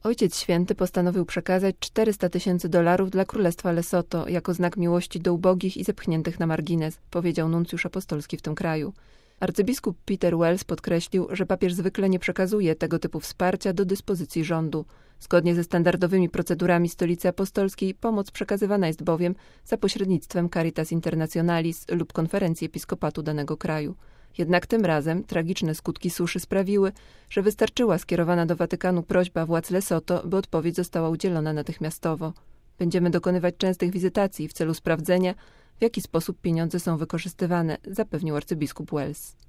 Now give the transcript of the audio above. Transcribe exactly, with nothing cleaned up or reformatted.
Ojciec Święty postanowił przekazać czterysta tysięcy dolarów dla Królestwa Lesoto jako znak miłości do ubogich i zepchniętych na margines, powiedział nuncjusz apostolski w tym kraju. Arcybiskup Peter Wells podkreślił, że papież zwykle nie przekazuje tego typu wsparcia do dyspozycji rządu. Zgodnie ze standardowymi procedurami Stolicy Apostolskiej pomoc przekazywana jest bowiem za pośrednictwem Caritas Internationalis lub konferencji episkopatu danego kraju. Jednak tym razem tragiczne skutki suszy sprawiły, że wystarczyła skierowana do Watykanu prośba władz Lesoto, by odpowiedź została udzielona natychmiastowo. Będziemy dokonywać częstych wizytacji w celu sprawdzenia, w jaki sposób pieniądze są wykorzystywane, zapewnił arcybiskup Wells.